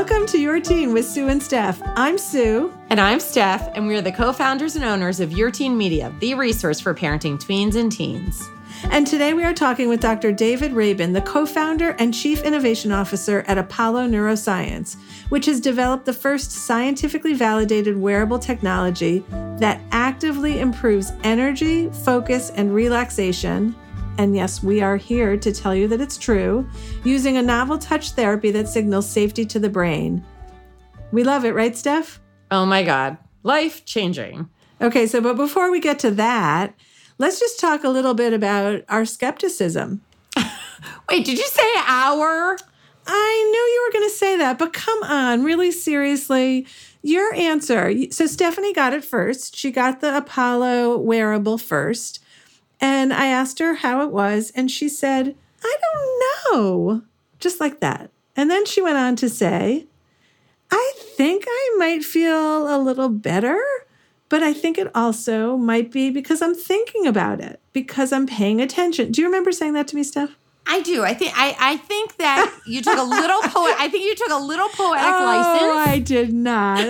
Welcome to Your Teen with Sue and Steph. I'm Sue. And I'm Steph, and we're the co-founders and owners of Your Teen Media, the resource for parenting tweens and teens. And today we are talking with Dr. David Rabin, the co-founder and chief innovation officer at Apollo Neuroscience, which has developed the first scientifically validated wearable technology that actively improves energy, focus, and relaxation. And yes, we are here to tell you that it's true, using a novel touch therapy that signals safety to the brain. We love it, right, Steph? Oh my God, life-changing. Okay, but before we get to that, let's just talk a little bit about our skepticism. Wait, did you say our? I knew you were going to say that, but come on, really seriously, your answer. So Stephanie got it first. She got the Apollo wearable first. And I asked her how it was, and she said, I don't know, just like that. And then she went on to say, I think I might feel a little better, but I think it also might be because I'm thinking about it, because I'm paying attention. Do you remember saying that to me, Steph? I do. I think that you took a little I think you took a little poetic license. Oh, I did not.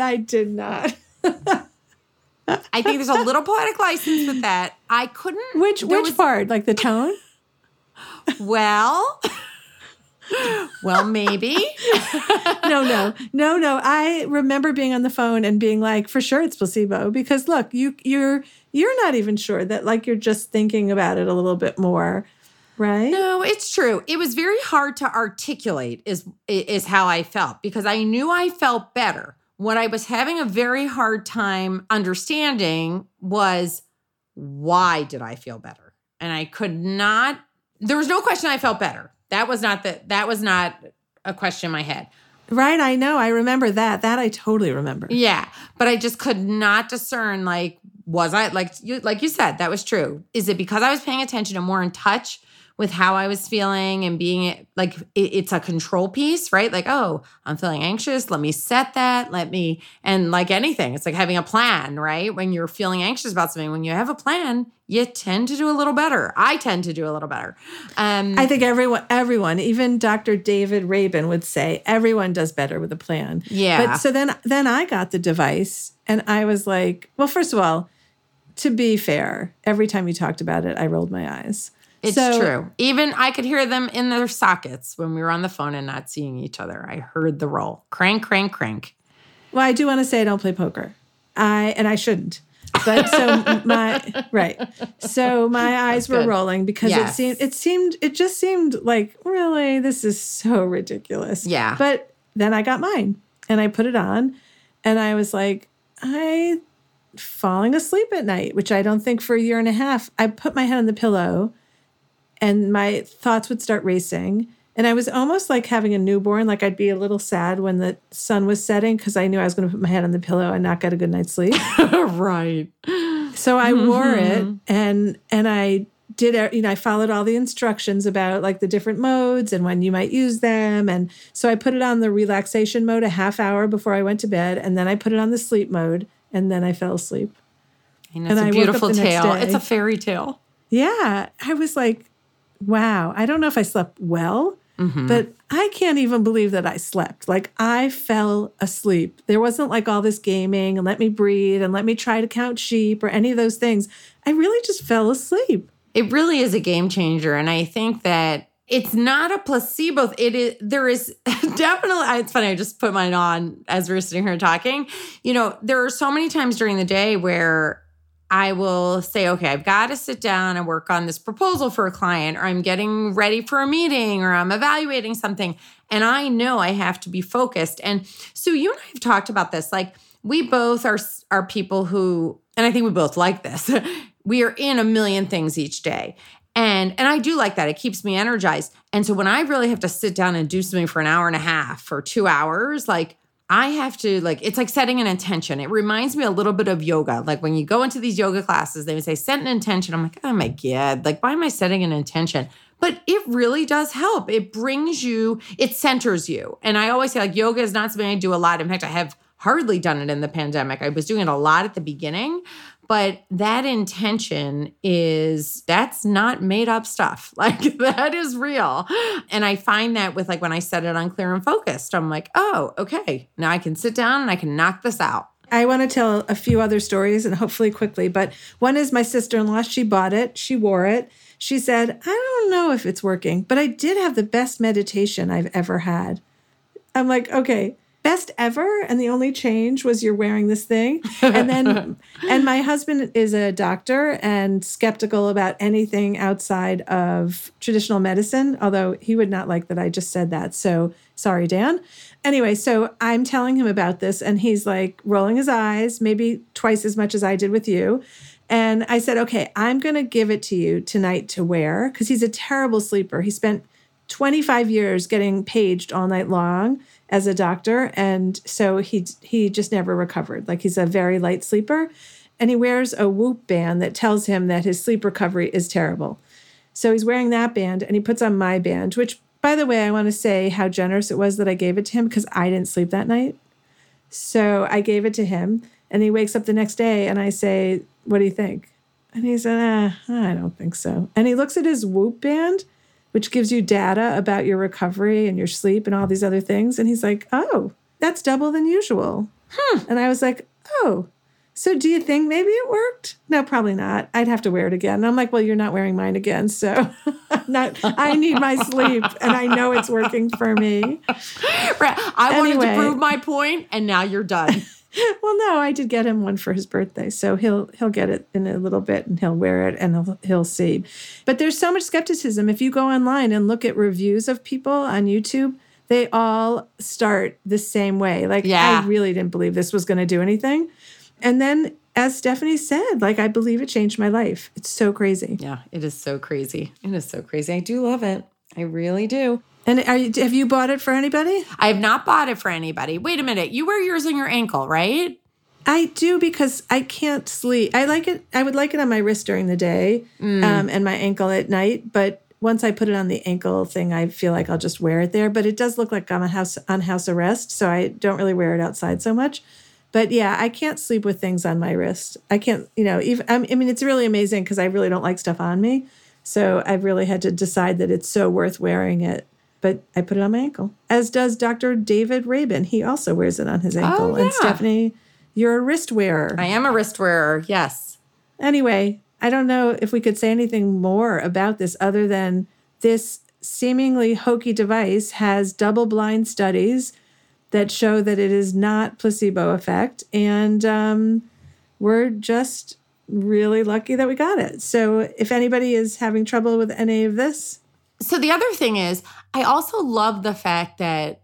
I think there's a little poetic license with that. I couldn't. Which part? Like the tone? Well, maybe. No. I remember being on the phone and being like, for sure it's placebo. Because look, you're not even sure that, like, you're just thinking about it a little bit more, right? No, it's true. It was very hard to articulate is how I felt, because I knew I felt better. What I was having a very hard time understanding was, why did I feel better? And I could not, there was no question I felt better. That was not a question in my head. Right, I know. I remember that. That I totally remember. Yeah, but I just could not discern, like, was I, like you said, that was true. Is it because I was paying attention and more in touch with how I was feeling and being, like, it's a control piece, right? Like, oh, I'm feeling anxious. Let me set that. And like anything, it's like having a plan, right? When you're feeling anxious about something, when you have a plan, you tend to do a little better. I tend to do a little better. I think everyone, even Dr. David Rabin would say everyone does better with a plan. Yeah. But so then I got the device and I was like, well, first of all, to be fair, every time you talked about it, I rolled my eyes. It's true. Even I could hear them in their sockets when we were on the phone and not seeing each other. I heard the roll. Crank, crank, crank. Well, I do want to say I don't play poker. I shouldn't. But so my eyes were rolling because it just seemed like, really, this is so ridiculous. Yeah. But then I got mine and I put it on and I was like, I'm falling asleep at night, which I don't think for a year and a half. I put my head on the pillow and my thoughts would start racing. And I was almost like having a newborn. Like, I'd be a little sad when the sun was setting because I knew I was going to put my head on the pillow and not get a good night's sleep. Right. So I wore it and I did, I followed all the instructions about, like, the different modes and when you might use them. And so I put it on the relaxation mode a half hour before I went to bed. And then I put it on the sleep mode and then I fell asleep. And it's a beautiful tale. It's a fairy tale. Yeah. I was like, wow, I don't know if I slept well, but I can't even believe that I slept. Like, I fell asleep. There wasn't like all this gaming and let me breathe and let me try to count sheep or any of those things. I really just fell asleep. It really is a game changer. And I think that it's not a placebo. There is definitely, it's funny, I just put mine on as we were sitting here talking. There are so many times during the day where I will say, okay, I've got to sit down and work on this proposal for a client, or I'm getting ready for a meeting, or I'm evaluating something. And I know I have to be focused. And so you and I have talked about this. Like, we both are people who, and I think we both like this, we are in a million things each day. And I do like that. It keeps me energized. And so when I really have to sit down and do something for an hour and a half or 2 hours, like, I have to, like, it's like setting an intention. It reminds me a little bit of yoga. Like, when you go into these yoga classes, they would say, set an intention. I'm like, oh my God, like, why am I setting an intention? But it really does help. It centers you. And I always say, like, yoga is not something I do a lot. In fact, I have hardly done it in the pandemic. I was doing it a lot at the beginning, But that intention that's not made up stuff. Like that is real. And I find that with like when I set it on Clear and Focused, I'm like, oh, okay, now I can sit down and I can knock this out. I want to tell a few other stories and hopefully quickly, but one is my sister-in-law. She bought it. She wore it. She said, I don't know if it's working, but I did have the best meditation I've ever had. I'm like, okay, best ever? And the only change was you're wearing this thing. And my husband is a doctor and skeptical about anything outside of traditional medicine, although he would not like that I just said that. So sorry, Dan. Anyway, so I'm telling him about this and he's like rolling his eyes, maybe twice as much as I did with you. And I said, okay, I'm going to give it to you tonight to wear because he's a terrible sleeper. He spent 25 years getting paged all night long as a doctor. And so he just never recovered. Like he's a very light sleeper. And he wears a Whoop band that tells him that his sleep recovery is terrible. So he's wearing that band and he puts on my band, which, by the way, I want to say how generous it was that I gave it to him because I didn't sleep that night. So I gave it to him and he wakes up the next day and I say, what do you think? And he said, I don't think so. And he looks at his Whoop band, which gives you data about your recovery and your sleep and all these other things. And he's like, oh, that's double than usual. And I was like, oh, so do you think maybe it worked? No, probably not. I'd have to wear it again. And I'm like, well, you're not wearing mine again. So I need my sleep and I know it's working for me. Right. I wanted to prove my point and now you're done. Well, no, I did get him one for his birthday. So he'll get it in a little bit and he'll wear it and he'll see. But there's so much skepticism. If you go online and look at reviews of people on YouTube, they all start the same way. Like, I really didn't believe this was going to do anything. And then, as Stephanie said, like, I believe it changed my life. It's so crazy. Yeah, it is so crazy. It is so crazy. I do love it. I really do. And have you bought it for anybody? I have not bought it for anybody. Wait a minute. You wear yours on your ankle, right? I do because I can't sleep. I like it. I would like it on my wrist during the day and my ankle at night. But once I put it on the ankle thing, I feel like I'll just wear it there. But it does look like I'm on house arrest, so I don't really wear it outside so much. But yeah, I can't sleep with things on my wrist. I can't, it's really amazing because I really don't like stuff on me. So I've really had to decide that it's so worth wearing it. But I put it on my ankle, as does Dr. David Rabin. He also wears it on his ankle. Oh, yeah. And Stephanie, you're a wrist wearer. I am a wrist wearer, yes. Anyway, I don't know if we could say anything more about this other than this seemingly hokey device has double-blind studies that show that it is not placebo effect. And we're just really lucky that we got it. So if anybody is having trouble with any of this. So the other thing is, I also love the fact that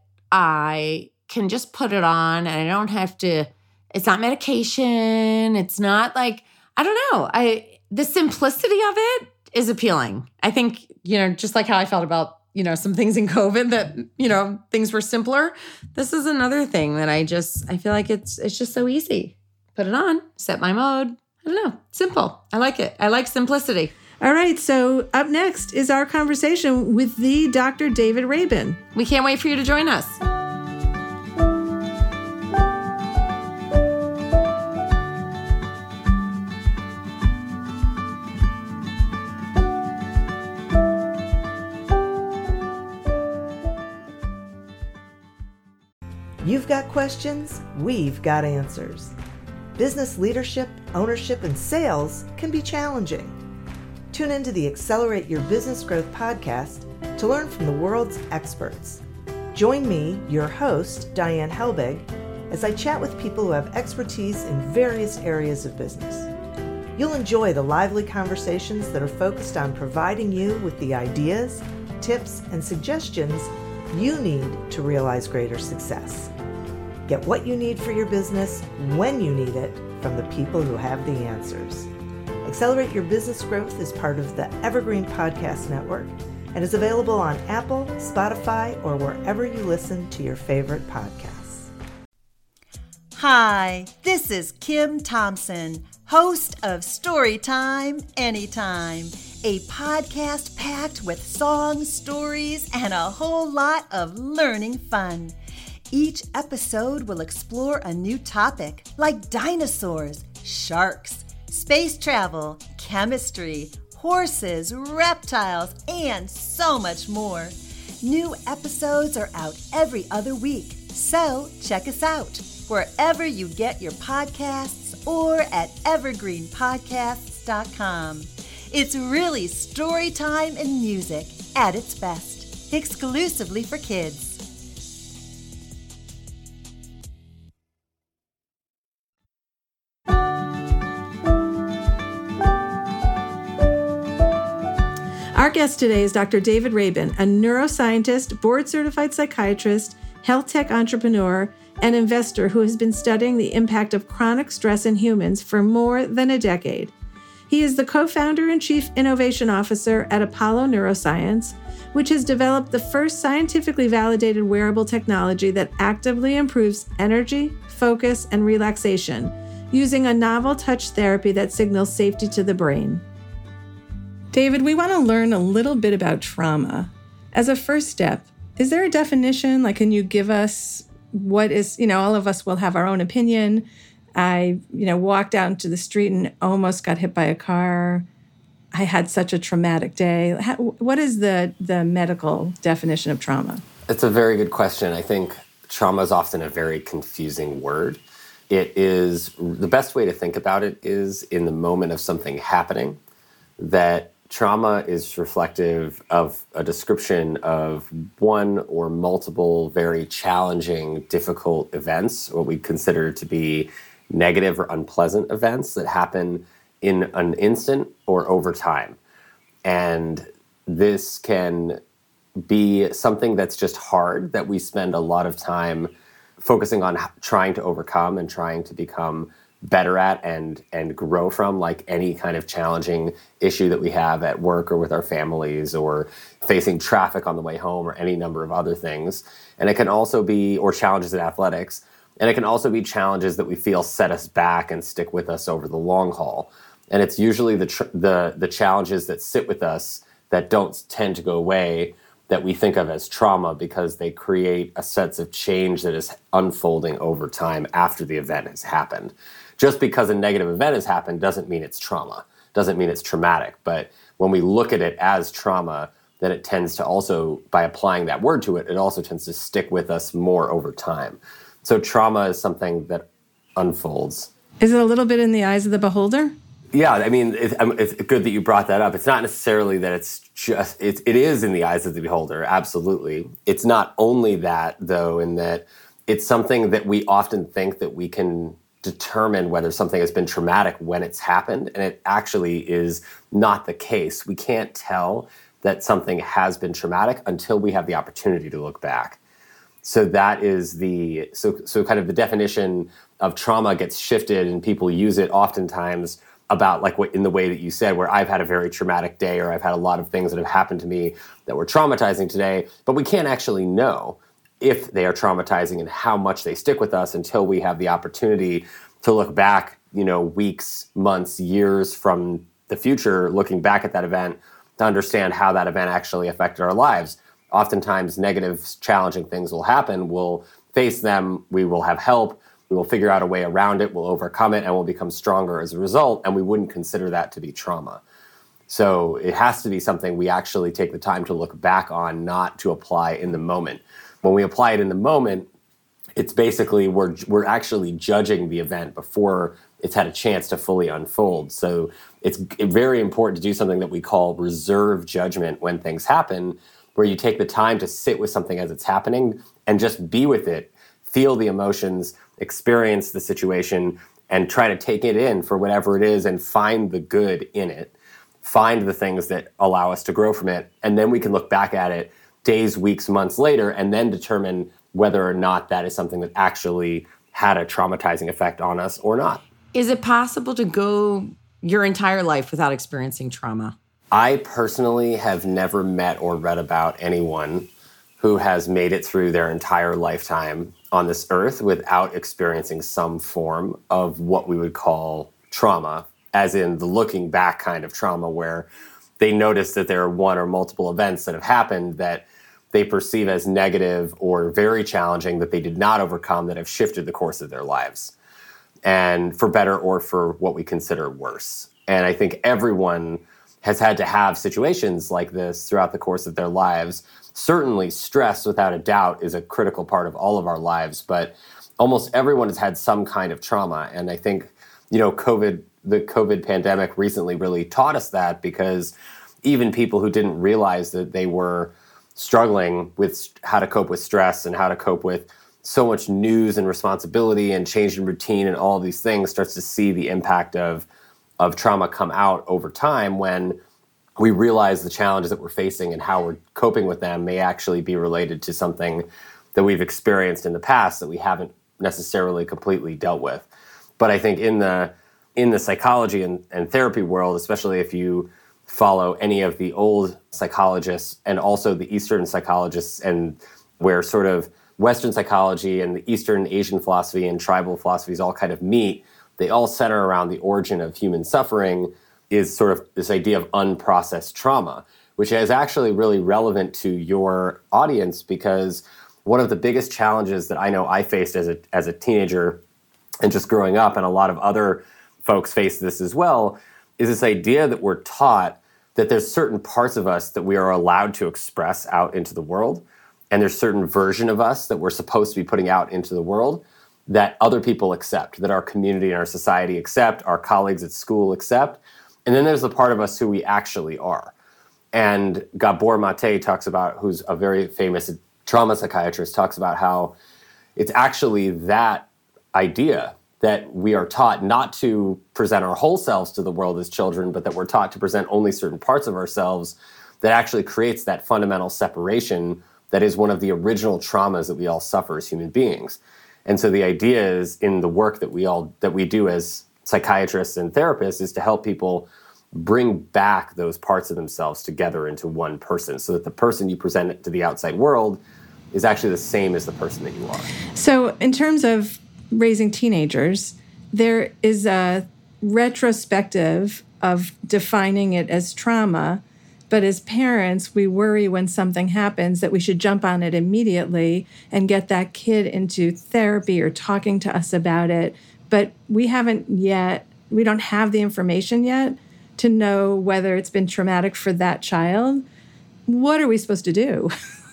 I can just put it on and I don't have to, it's not medication. It's not like, I don't know. The simplicity of it is appealing. I think, just like how I felt about, some things in COVID that, things were simpler. This is another thing that I feel like it's just so easy. Put it on, set my mode. I don't know. Simple. I like it. I like simplicity. All right. So up next is our conversation with the Dr. David Rabin. We can't wait for you to join us. You've got questions, we've got answers. Business leadership, ownership, and sales can be challenging. Tune into the Accelerate Your Business Growth podcast to learn from the world's experts. Join me, your host, Diane Helbig, as I chat with people who have expertise in various areas of business. You'll enjoy the lively conversations that are focused on providing you with the ideas, tips, and suggestions you need to realize greater success. Get what you need for your business when you need it from the people who have the answers. Accelerate Your Business Growth is part of the Evergreen Podcast Network and is available on Apple, Spotify, or wherever you listen to your favorite podcasts. Hi, this is Kim Thompson, host of Storytime Anytime, a podcast packed with songs, stories, and a whole lot of learning fun. Each episode will explore a new topic like dinosaurs, sharks, space travel, chemistry, horses, reptiles, and so much more. New episodes are out every other week, so check us out wherever you get your podcasts or at evergreenpodcasts.com. It's really story time and music at its best, exclusively for kids. Our guest today is Dr. David Rabin, a neuroscientist, board-certified psychiatrist, health tech entrepreneur, and investor who has been studying the impact of chronic stress in humans for more than a decade. He is the co-founder and chief innovation officer at Apollo Neuroscience, which has developed the first scientifically validated wearable technology that actively improves energy, focus, and relaxation using a novel touch therapy that signals safety to the brain. David, we want to learn a little bit about trauma. As a first step, is there a definition? Like, can you give us what is, all of us will have our own opinion. I, walked out into the street and almost got hit by a car. I had such a traumatic day. What is the medical definition of trauma? It's a very good question. I think trauma is often a very confusing word. It is, the best way to think about it is in the moment of something happening, that trauma is reflective of a description of one or multiple very challenging, difficult events, what we consider to be negative or unpleasant events that happen in an instant or over time. And this can be something that's just hard, that we spend a lot of time focusing on trying to overcome and trying to become better at and grow from, like any kind of challenging issue that we have at work or with our families or facing traffic on the way home or any number of other things. And it can also be, or challenges in athletics, and it can also be challenges that we feel set us back and stick with us over the long haul. And it's usually the challenges that sit with us that don't tend to go away that we think of as trauma, because they create a sense of change that is unfolding over time after the event has happened. Just because a negative event has happened doesn't mean it's trauma, doesn't mean it's traumatic. But when we look at it as trauma, then it tends to also, by applying that word to it, it also tends to stick with us more over time. So trauma is something that unfolds. Is it a little bit in the eyes of the beholder? Yeah, I mean, it's good that you brought that up. It's not necessarily that it's just, it is in the eyes of the beholder, absolutely. It's not only that, though, in that it's something that we often think that we can determine whether something has been traumatic when it's happened, and it actually is not the case. We can't tell that something has been traumatic until we have the opportunity to look back. So that is so kind of the definition of trauma gets shifted, and people use it oftentimes about like what in the way that you said, where I've had a very traumatic day, or I've had a lot of things that have happened to me that were traumatizing today, but we can't actually know if they are traumatizing and how much they stick with us until we have the opportunity to look back, weeks, months, years from the future, looking back at that event to understand how that event actually affected our lives. Oftentimes, negative, challenging things will happen. We'll face them. We will have help. We will figure out a way around it. We'll overcome it, and we'll become stronger as a result. And we wouldn't consider that to be trauma. So it has to be something we actually take the time to look back on, not to apply in the moment. When we apply it in the moment, it's basically we're actually judging the event before it's had a chance to fully unfold. So it's very important to do something that we call reserve judgment when things happen, where you take the time to sit with something as it's happening and just be with it, feel the emotions, experience the situation, and try to take it in for whatever it is and find the good in it, find the things that allow us to grow from it. And then we can look back at it days, weeks, months later, and then determine whether or not that is something that actually had a traumatizing effect on us or not. Is it possible to go your entire life without experiencing trauma? I personally have never met or read about anyone who has made it through their entire lifetime on this earth without experiencing some form of what we would call trauma, as in the looking back kind of trauma, where they notice that there are one or multiple events that have happened that they perceive as negative or very challenging that they did not overcome, that have shifted the course of their lives. and for better or for what we consider worse. And I think everyone has had to have situations like this throughout the course of their lives. Certainly stress, without a doubt, is a critical part of all of our lives, but almost everyone has had some kind of trauma. And I think, the COVID pandemic recently really taught us that, because even people who didn't realize that they were struggling with how to cope with stress and how to cope with so much news and responsibility and change in routine and all of these things starts to see the impact of trauma come out over time, when we realize the challenges that we're facing and how we're coping with them may actually be related to something that we've experienced in the past that we haven't necessarily completely dealt with. But I think in the psychology and therapy world, especially if you follow any of the old psychologists and also the Eastern psychologists, and where sort of Western psychology and the Eastern Asian philosophy and tribal philosophies all kind of meet, they all center around the origin of human suffering, is sort of this idea of unprocessed trauma, which is actually really relevant to your audience, because one of the biggest challenges that I know I faced as a teenager and just growing up, and a lot of other folks face this as well, is this idea that we're taught that there's certain parts of us that we are allowed to express out into the world, and there's certain version of us that we're supposed to be putting out into the world that other people accept, that our community and our society accept, our colleagues at school accept. And then there's the part of us who we actually are. And Gabor Mate talks about, who's a very famous trauma psychiatrist, talks about how it's actually that idea that we are taught not to present our whole selves to the world as children, but that we're taught to present only certain parts of ourselves, that actually creates that fundamental separation that is one of the original traumas that we all suffer as human beings. And so the idea is, in the work that we do as psychiatrists and therapists, is to help people bring back those parts of themselves together into one person, so that the person you present to the outside world is actually the same as the person that you are. So in terms of raising teenagers, there is a retrospective of defining it as trauma. But as parents, we worry when something happens that we should jump on it immediately and get that kid into therapy or talking to us about it. But we don't have the information yet to know whether it's been traumatic for that child. What are we supposed to do?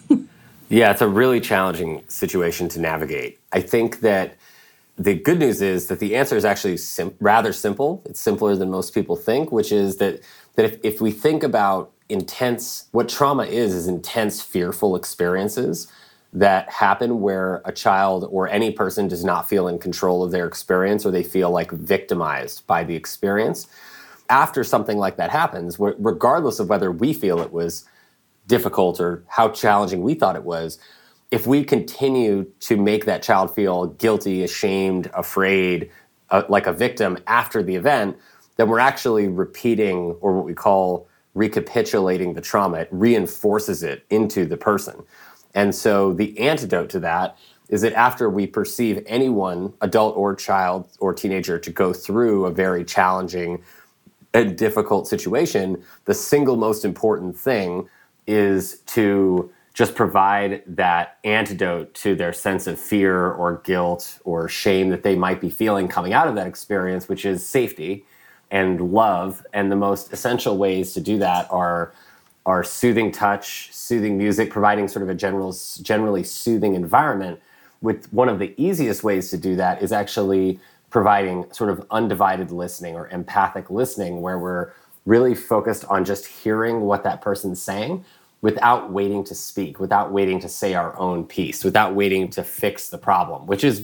Yeah, it's a really challenging situation to navigate. I think that the good news is that the answer is actually rather simple. It's simpler than most people think, which is that if we think about what trauma is intense, fearful experiences that happen where a child or any person does not feel in control of their experience, or they feel like victimized by the experience. After something like that happens, regardless of whether we feel it was difficult or how challenging we thought it was, if we continue to make that child feel guilty, ashamed, afraid, like a victim after the event, then we're actually repeating, or what we call recapitulating, the trauma. It reinforces it into the person. And so the antidote to that is that after we perceive anyone, adult or child or teenager, to go through a very challenging and difficult situation, the single most important thing is to just provide that antidote to their sense of fear or guilt or shame that they might be feeling coming out of that experience, which is safety and love. And the most essential ways to do that are soothing touch, soothing music, providing sort of a generally soothing environment. With one of the easiest ways to do that is actually providing sort of undivided listening or empathic listening, where we're really focused on just hearing what that person's saying without waiting to speak, without waiting to say our own piece, without waiting to fix the problem, which is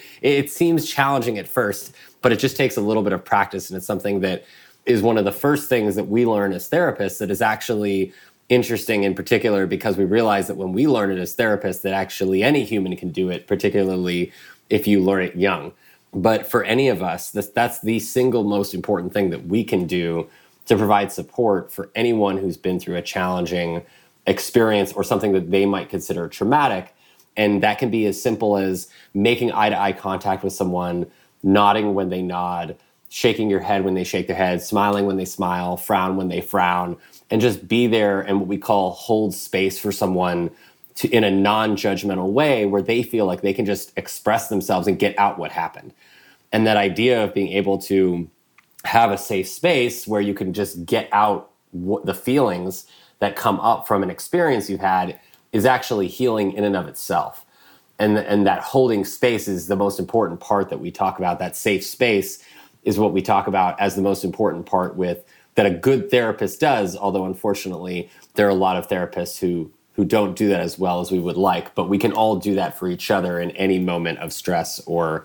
it seems challenging at first, but it just takes a little bit of practice. And it's something that is one of the first things that we learn as therapists that is actually interesting, in particular, because we realize that when we learn it as therapists, that actually any human can do it, particularly if you learn it young. But for any of us, that's the single most important thing that we can do to provide support for anyone who's been through a challenging experience or something that they might consider traumatic. And that can be as simple as making eye-to-eye contact with someone, nodding when they nod, shaking your head when they shake their head, smiling when they smile, frown when they frown, and just be there and what we call hold space for someone in a non-judgmental way where they feel like they can just express themselves and get out what happened. And that idea of being able to have a safe space where you can just get out the feelings that come up from an experience you've had is actually healing in and of itself. And that holding space is the most important part that we talk about. That safe space is what we talk about as the most important part that a good therapist does, although unfortunately there are a lot of therapists who don't do that as well as we would like, but we can all do that for each other in any moment of stress or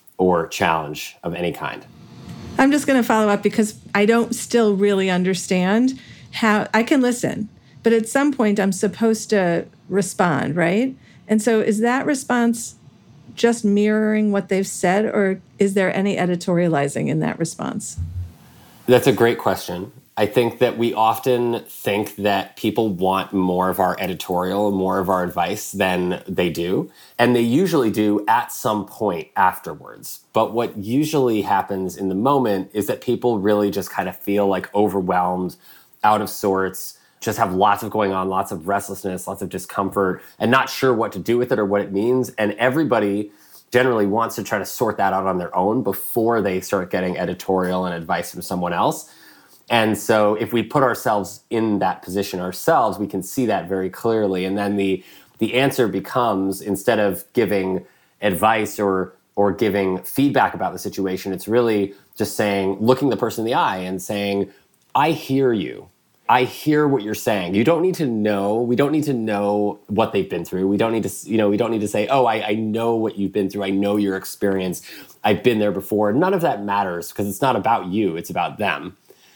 challenge of any kind. I'm just going to follow up because I don't still really understand how I can listen, but at some point I'm supposed to respond, right? And so is that response just mirroring what they've said, or is there any editorializing in that response? That's a great question. I think that we often think that people want more of our editorial, more of our advice than they do. And they usually do at some point afterwards. But what usually happens in the moment is that people really just kind of feel like overwhelmed, out of sorts, just have lots of going on, lots of restlessness, lots of discomfort, and not sure what to do with it or what it means. And everybody generally wants to try to sort that out on their own before they start getting editorial and advice from someone else. And so if we put ourselves in that position ourselves, we can see that very clearly. And then the answer becomes, instead of giving advice or giving feedback about the situation, it's really just saying, looking the person in the eye and saying, I hear you. I hear what you're saying. You don't need to know. We don't need to know what they've been through. We don't need to, we don't need to say, oh, I know what you've been through. I know your experience. I've been there before. None of that matters because it's not about you. It's about them.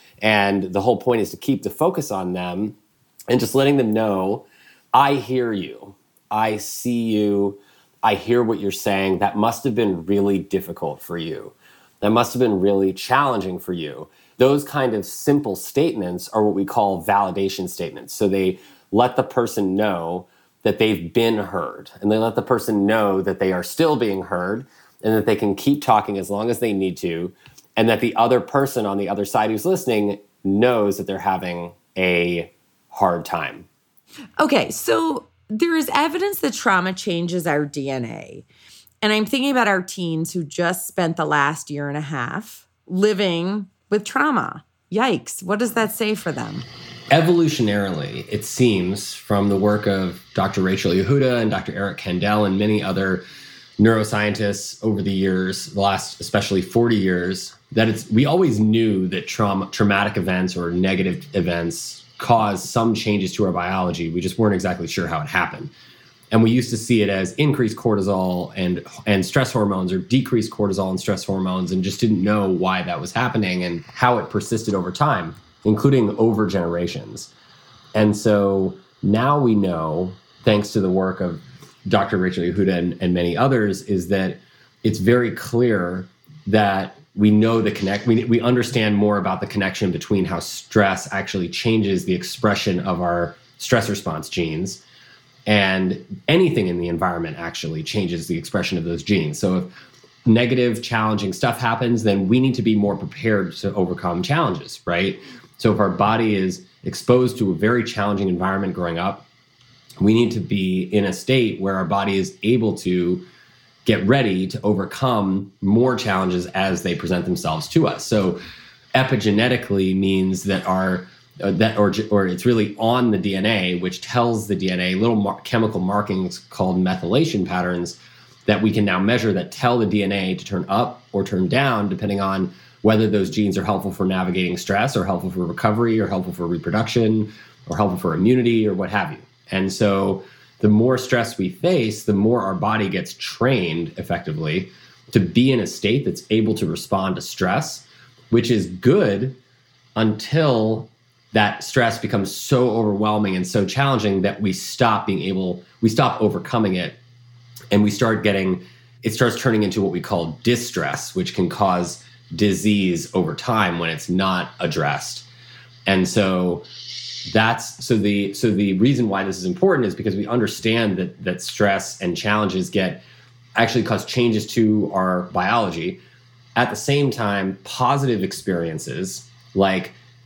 And the whole point is to keep the focus on them and just letting them know, I hear you. I see you. I hear what you're saying. That must have been really difficult for you. That must have been really challenging for you. Those kind of simple statements are what we call validation statements. So they let the person know that they've been heard, and they let the person know that they are still being heard and that they can keep talking as long as they need to, and that the other person on the other side who's listening knows that they're having a hard time. Okay, so there is evidence that trauma changes our DNA. And I'm thinking about our teens who just spent the last year and a half living with trauma. Yikes. What does that say for them? Evolutionarily, it seems from the work of Dr. Rachel Yehuda and Dr. Eric Kandel and many other neuroscientists over the years, the last especially 40 years, that we always knew that traumatic events or negative events cause some changes to our biology. We just weren't exactly sure how it happened. And we used to see it as increased cortisol and stress hormones, or decreased cortisol and stress hormones, and just didn't know why that was happening and how it persisted over time, including over generations. And so now we know, thanks to the work of Dr. Rachel Yehuda and many others, is that it's very clear that we know we understand more about the connection between how stress actually changes the expression of our stress response genes. And anything in the environment actually changes the expression of those genes. So if negative, challenging stuff happens, then we need to be more prepared to overcome challenges, right? So if our body is exposed to a very challenging environment growing up, we need to be in a state where our body is able to get ready to overcome more challenges as they present themselves to us. So epigenetically means that or it's really on the DNA, which tells the DNA little chemical markings called methylation patterns that we can now measure that tell the DNA to turn up or turn down, depending on whether those genes are helpful for navigating stress or helpful for recovery or helpful for reproduction or helpful for immunity or what have you. And so the more stress we face, the more our body gets trained effectively to be in a state that's able to respond to stress, which is good until that stress becomes so overwhelming and so challenging that we stop overcoming it, and it starts turning into what we call distress, which can cause disease over time when it's not addressed. And so the reason why this is important is because we understand that stress and challenges actually cause changes to our biology. At the same time, positive experiences like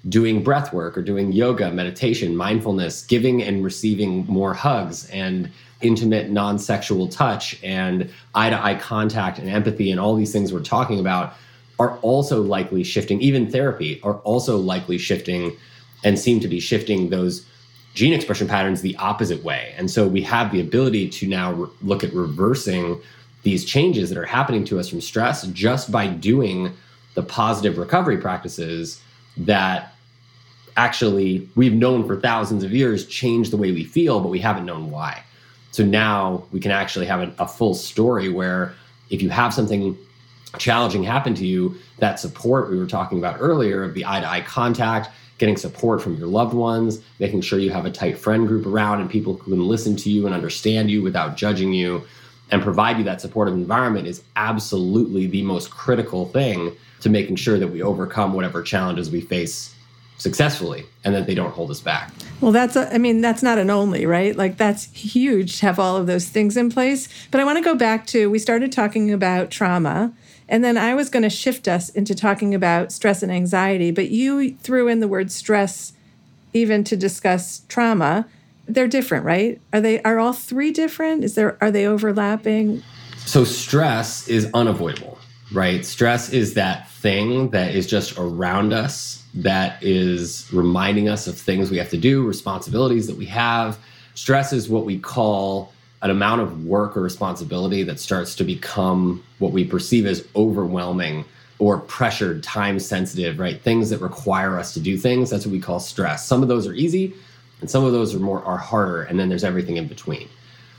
doing breath work or doing yoga, meditation, mindfulness, giving and receiving more hugs and intimate non-sexual touch and eye-to-eye contact and empathy and all these things we're talking about are also likely shifting. Even therapy are also likely shifting and seem to be shifting those gene expression patterns the opposite way. And so we have the ability to now look at reversing these changes that are happening to us from stress just by doing the positive recovery practices that actually we've known for thousands of years change the way we feel, but we haven't known why. So now we can actually have a full story where if you have something challenging happen to you, that support we were talking about earlier of the eye-to-eye contact, getting support from your loved ones, making sure you have a tight friend group around and people who can listen to you and understand you without judging you and provide you that supportive environment is absolutely the most critical thing to making sure that we overcome whatever challenges we face successfully and that they don't hold us back. Well, that's not an only, right? Like that's huge to have all of those things in place. But I want to go back to, we started talking about trauma, and then I was going to shift us into talking about stress and anxiety, but you threw in the word stress even to discuss trauma. They're different, right? Are all three different? Are they overlapping? So stress is unavoidable, right? Stress is that thing that is just around us, that is reminding us of things we have to do, responsibilities that we have. Stress is what we call an amount of work or responsibility that starts to become what we perceive as overwhelming or pressured, time sensitive, right? Things that require us to do things. That's what we call stress. Some of those are easy and some of those are harder. And then there's everything in between.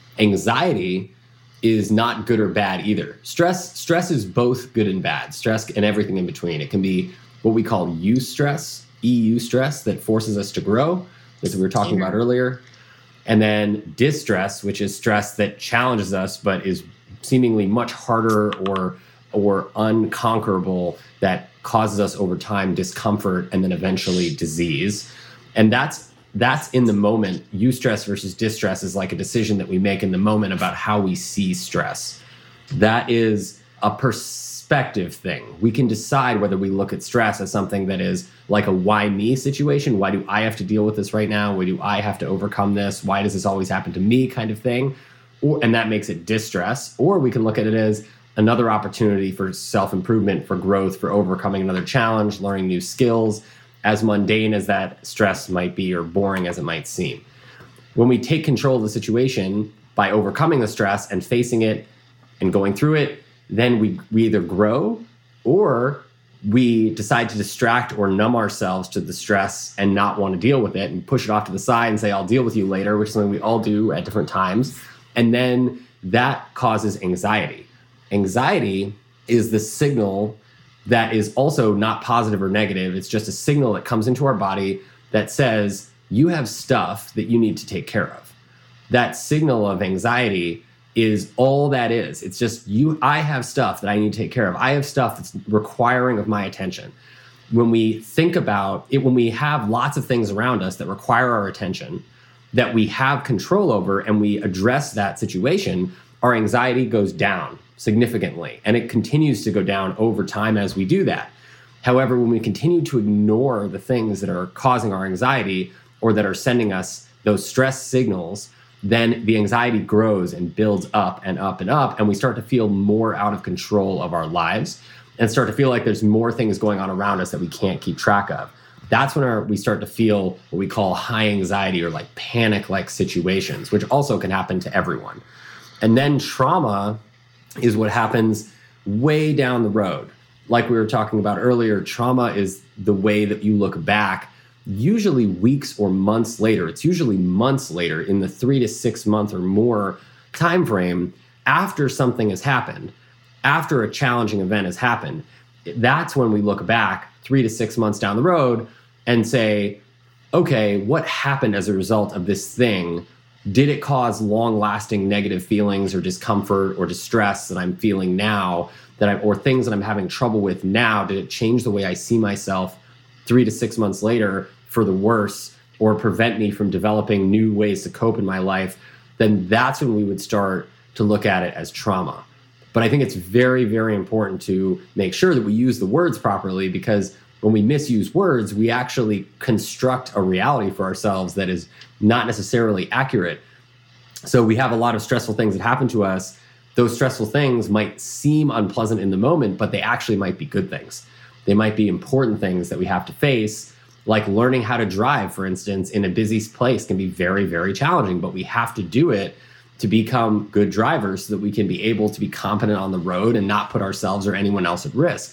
Anxiety is not good or bad either. Stress is both good and bad. Stress and everything in between. It can be what we call eustress, EU stress, that forces us to grow, as we were talking about earlier. And then distress, which is stress that challenges us, but is seemingly much harder or unconquerable, that causes us over time discomfort and then eventually disease. And that's in the moment. Eustress versus distress is like a decision that we make in the moment about how we see stress. That is a perspective thing. We can decide whether we look at stress as something that is like a why me situation. Why do I have to deal with this right now? Why do I have to overcome this? Why does this always happen to me kind of thing? And that makes it distress. Or we can look at it as another opportunity for self-improvement, for growth, for overcoming another challenge, learning new skills, as mundane as that stress might be or boring as it might seem. When we take control of the situation by overcoming the stress and facing it and going through it, then we either grow or we decide to distract or numb ourselves to the stress and not want to deal with it and push it off to the side and say, I'll deal with you later, which is something we all do at different times. And then that causes anxiety. Anxiety is the signal that is also not positive or negative. It's just a signal that comes into our body that says, you have stuff that you need to take care of. That signal of anxiety is all that is. It's just I have stuff that I need to take care of. I have stuff that's requiring of my attention. When we think about it, when we have lots of things around us that require our attention, that we have control over, and we address that situation, our anxiety goes down significantly. And it continues to go down over time as we do that. However, when we continue to ignore the things that are causing our anxiety or that are sending us those stress signals, then the anxiety grows and builds up and up and up, and we start to feel more out of control of our lives and start to feel like there's more things going on around us that we can't keep track of. That's when we start to feel what we call high anxiety or like panic-like situations, which also can happen to everyone. And then trauma is what happens way down the road. Like we were talking about earlier, trauma is the way that you look back, usually weeks or months later. It's usually months later, in the 3 to 6 month or more time frame, after something has happened, after a challenging event has happened. That's when we look back 3 to 6 months down the road and say, okay, what happened as a result of this thing? Did it cause long-lasting negative feelings or discomfort or distress that I'm feeling now, or things that I'm having trouble with now? Did it change the way I see myself 3 to 6 months later for the worse, or prevent me from developing new ways to cope in my life? Then that's when we would start to look at it as trauma. But I think it's very, very important to make sure that we use the words properly, because when we misuse words, we actually construct a reality for ourselves that is not necessarily accurate. So we have a lot of stressful things that happen to us. Those stressful things might seem unpleasant in the moment, but they actually might be good things. They might be important things that we have to face, like learning how to drive, for instance, in a busy place can be very, very challenging, but we have to do it to become good drivers so that we can be able to be competent on the road and not put ourselves or anyone else at risk.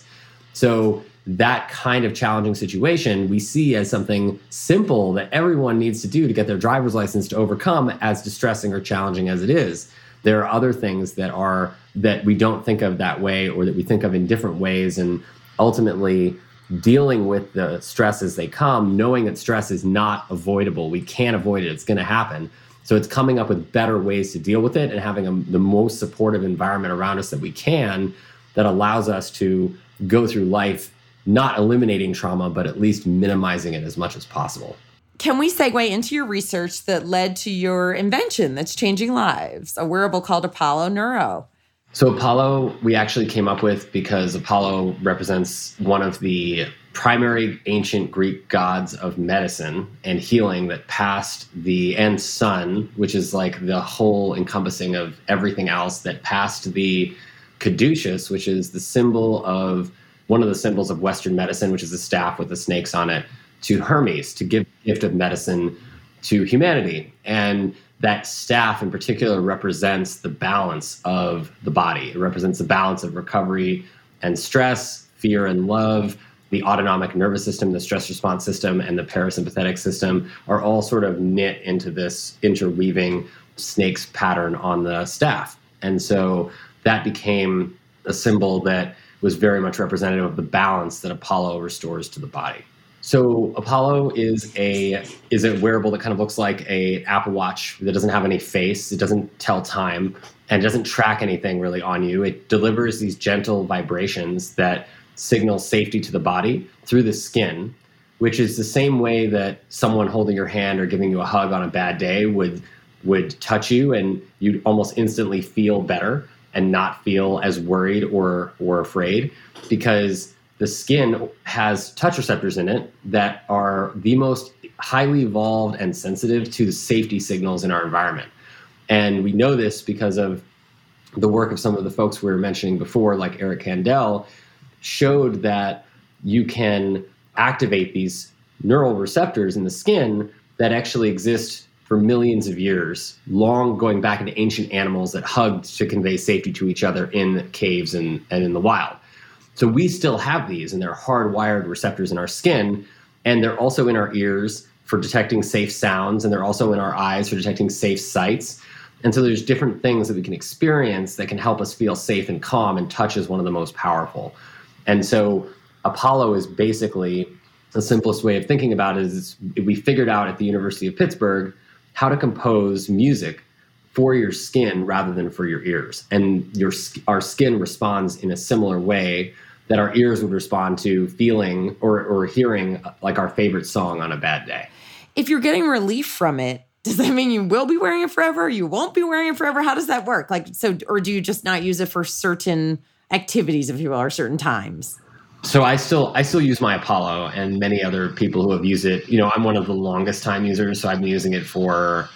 So that kind of challenging situation we see as something simple that everyone needs to do to get their driver's license to overcome, as distressing or challenging as it is. There are other things that we don't think of that way, or that we think of in different ways, and ultimately dealing with the stress as they come, knowing that stress is not avoidable. We can't avoid it. It's going to happen. So it's coming up with better ways to deal with it and having the most supportive environment around us that we can, that allows us to go through life not eliminating trauma, but at least minimizing it as much as possible. Can we segue into your research that led to your invention that's changing lives, a wearable called Apollo Neuro? So Apollo, we actually came up with because Apollo represents one of the primary ancient Greek gods of medicine and healing that passed and sun, which is like the whole encompassing of everything else, that passed the caduceus, which is the symbol of one of the symbols of Western medicine, which is a staff with the snakes on it, to Hermes, to give the gift of medicine to humanity. And that staff in particular represents the balance of the body. It represents the balance of recovery and stress, fear and love. The autonomic nervous system, the stress response system, and the parasympathetic system are all sort of knit into this interweaving snake's pattern on the staff. And so that became a symbol that was very much representative of the balance that Apollo restores to the body. So Apollo is a wearable that kind of looks like an Apple Watch that doesn't have any face. It doesn't tell time and doesn't track anything really on you. It delivers these gentle vibrations that signal safety to the body through the skin, which is the same way that someone holding your hand or giving you a hug on a bad day would touch you, and you'd almost instantly feel better and not feel as worried or afraid, because the skin has touch receptors in it that are the most highly evolved and sensitive to the safety signals in our environment. And we know this because of the work of some of the folks we were mentioning before, like Eric Kandel, showed that you can activate these neural receptors in the skin that actually exist for millions of years, long going back into ancient animals that hugged to convey safety to each other in caves and in the wild. So we still have these, and they're hardwired receptors in our skin, and they're also in our ears for detecting safe sounds, and they're also in our eyes for detecting safe sights. And so there's different things that we can experience that can help us feel safe and calm, and touch is one of the most powerful. And so Apollo is basically, the simplest way of thinking about it is, we figured out at the University of Pittsburgh how to compose music for your skin rather than for your ears. And our skin responds in a similar way that our ears would respond to feeling or hearing like our favorite song on a bad day. If you're getting relief from it, does that mean you will be wearing it forever? You won't be wearing it forever? How does that work? Or do you just not use it for certain activities, if you will, or certain times? So I still use my Apollo, and many other people who have used it. I'm one of the longest time users, so I've been using it for,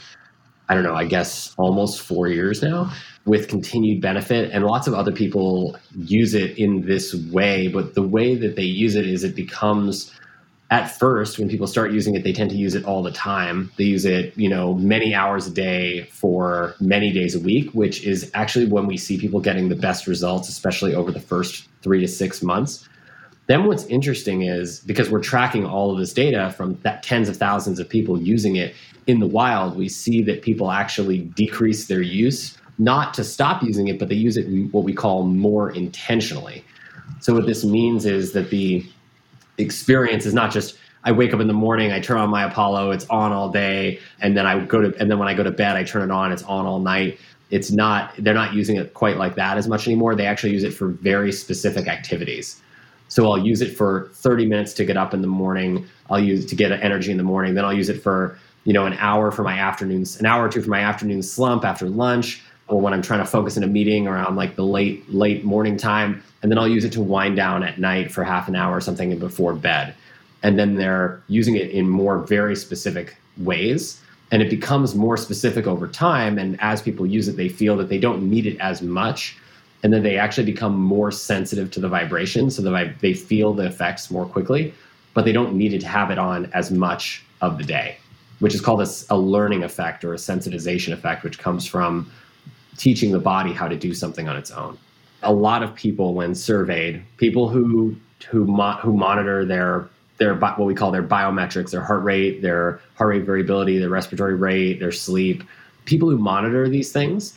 I guess almost 4 years now, with continued benefit. And lots of other people use it in this way, but the way that they use it is it becomes, at first, when people start using it, they tend to use it all the time. They use it, many hours a day for many days a week, which is actually when we see people getting the best results, especially over the first 3 to 6 months. Then what's interesting is, because we're tracking all of this data from tens of thousands of people using it in the wild, we see that people actually decrease their use, not to stop using it, but they use it what we call more intentionally. So what this means is that the experience is not just, I wake up in the morning, I turn on my Apollo, it's on all day, and then when I go to bed, I turn it on, it's on all night. They're not using it quite like that as much anymore. They actually use it for very specific activities. So I'll use it for 30 minutes to get up in the morning. I'll use it to get energy in the morning. Then I'll use it for, an hour or two for my afternoon slump after lunch. or when I'm trying to focus in a meeting around like the late morning time. And then I'll use it to wind down at night for half an hour or something before bed. And then they're using it in more very specific ways. And it becomes more specific over time. And as people use it, they feel that they don't need it as much. And then they actually become more sensitive to the vibration. So they feel the effects more quickly, but they don't need to have it on as much of the day, which is called a learning effect or a sensitization effect, which comes from teaching the body how to do something on its own. A lot of people, when surveyed, people who monitor their what we call their biometrics, their heart rate variability, their respiratory rate, their sleep, people who monitor these things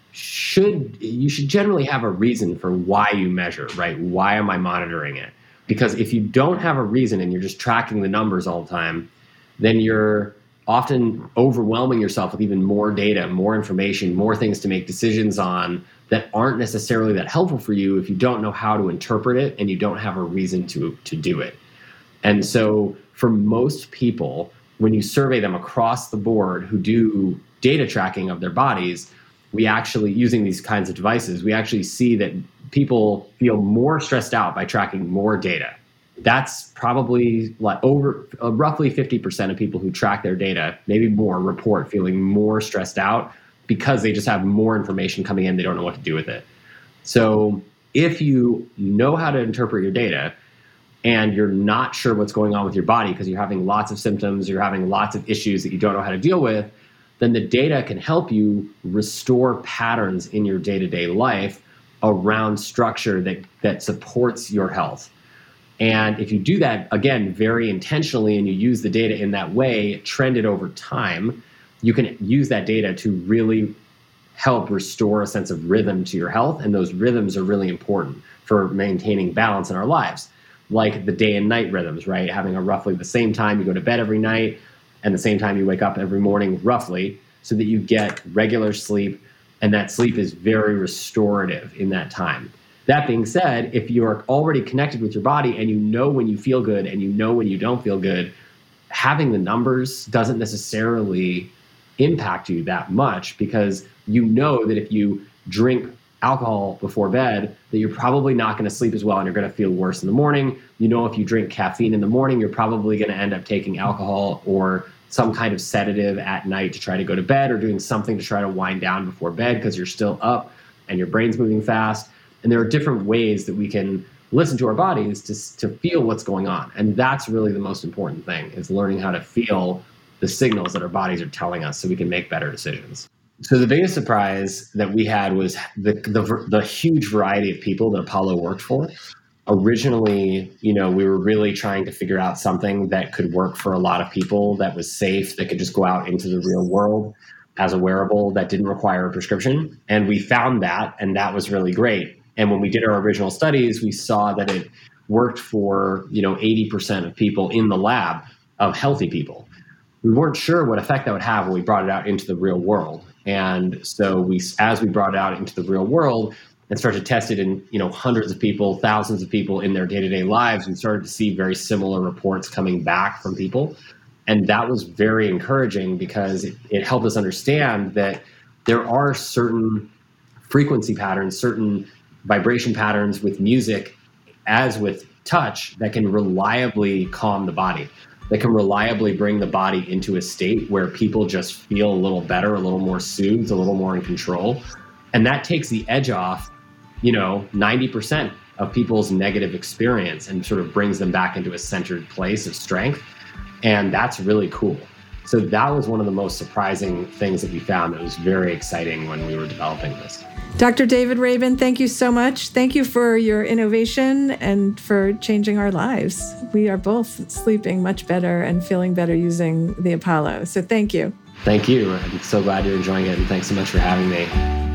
you should generally have a reason for why you measure, right? Why am I monitoring it? Because if you don't have a reason and you're just tracking the numbers all the time, then you're often overwhelming yourself with even more data, more information, more things to make decisions on that aren't necessarily that helpful for you if you don't know how to interpret it and you don't have a reason to do it. And so for most people, when you survey them across the board who do data tracking of their bodies, we actually, using these kinds of devices, we actually see that people feel more stressed out by tracking more data. That's probably like roughly 50% of people who track their data, maybe more, report feeling more stressed out because they just have more information coming in. They don't know what to do with it. So if you know how to interpret your data and you're not sure what's going on with your body because you're having lots of symptoms, you're having lots of issues that you don't know how to deal with, then the data can help you restore patterns in your day-to-day life around structure that supports your health. And if you do that, again, very intentionally, and you use the data in that way, trend it over time, you can use that data to really help restore a sense of rhythm to your health. And those rhythms are really important for maintaining balance in our lives, like the day and night rhythms, right? Having a roughly the same time you go to bed every night and the same time you wake up every morning, roughly, so that you get regular sleep, and that sleep is very restorative in that time. That being said, if you're already connected with your body and you know when you feel good and you know when you don't feel good, having the numbers doesn't necessarily impact you that much, because you know that if you drink alcohol before bed, that you're probably not going to sleep as well and you're going to feel worse in the morning. You know, if you drink caffeine in the morning, you're probably going to end up taking alcohol or some kind of sedative at night to try to go to bed, or doing something to try to wind down before bed because you're still up and your brain's moving fast. And there are different ways that we can listen to our bodies to feel what's going on. And that's really the most important thing, is learning how to feel the signals that our bodies are telling us so we can make better decisions. So the biggest surprise that we had was the huge variety of people that Apollo worked for. Originally, we were really trying to figure out something that could work for a lot of people, that was safe, that could just go out into the real world as a wearable, that didn't require a prescription. And we found that, and that was really great. And when we did our original studies, we saw that it worked for 80% of people in the lab, of healthy people. We weren't sure what effect that would have when we brought it out into the real world. And so as we brought it out into the real world and started to test it in hundreds of people, thousands of people in their day-to-day lives, we started to see very similar reports coming back from people. And that was very encouraging, because it helped us understand that there are certain frequency patterns, certain vibration patterns with music, as with touch, that can reliably calm the body, that can reliably bring the body into a state where people just feel a little better, a little more soothed, a little more in control. And that takes the edge off 90% of people's negative experience and sort of brings them back into a centered place of strength. And that's really cool. So that was one of the most surprising things that we found that was very exciting when we were developing this. Dr. David Rabin, thank you so much. Thank you for your innovation and for changing our lives. We are both sleeping much better and feeling better using the Apollo. So thank you. Thank you. I'm so glad you're enjoying it, and thanks so much for having me.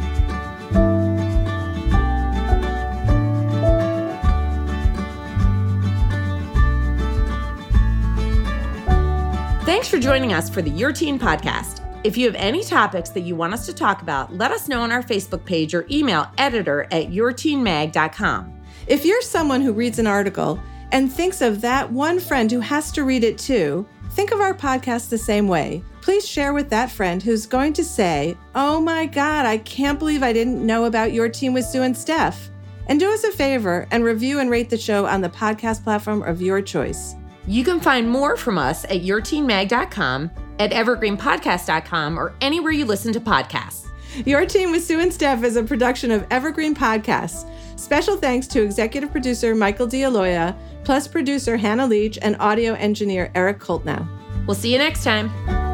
Thanks for joining us for the Your Teen Podcast. If you have any topics that you want us to talk about, let us know on our Facebook page or email editor@yourteenmag.com. If you're someone who reads an article and thinks of that one friend who has to read it too, think of our podcast the same way. Please share with that friend who's going to say, "Oh my God, I can't believe I didn't know about your team with Sue and Steph." And do us a favor and review and rate the show on the podcast platform of your choice. You can find more from us at yourteenmag.com, at evergreenpodcast.com, or anywhere you listen to podcasts. Your Team with Sue and Steph is a production of Evergreen Podcasts. Special thanks to executive producer Michael D'Aloia, plus producer Hannah Leach and audio engineer Eric Koltnow. We'll see you next time.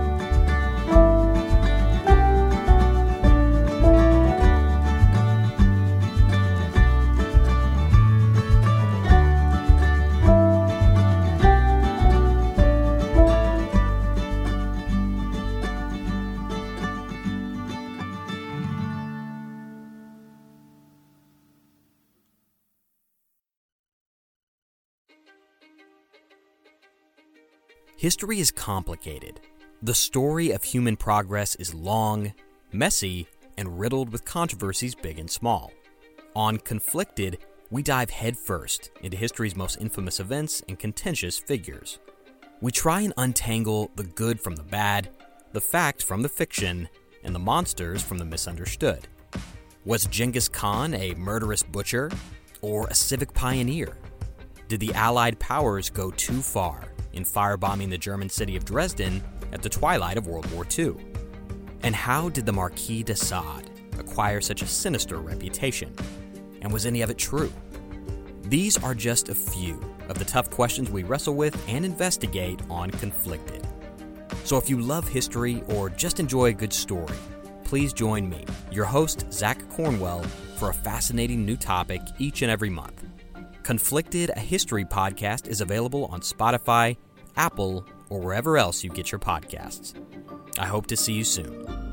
History is complicated. The story of human progress is long, messy, and riddled with controversies big and small. On Conflicted, we dive headfirst into history's most infamous events and contentious figures. We try and untangle the good from the bad, the fact from the fiction, and the monsters from the misunderstood. Was Genghis Khan a murderous butcher or a civic pioneer? Did the Allied powers go too far in firebombing the German city of Dresden at the twilight of World War II? And how did the Marquis de Sade acquire such a sinister reputation? And was any of it true? These are just a few of the tough questions we wrestle with and investigate on Conflicted. So if you love history or just enjoy a good story, please join me, your host, Zach Cornwell, for a fascinating new topic each and every month. Conflicted, a history podcast, is available on Spotify, Apple, or wherever else you get your podcasts. I hope to see you soon.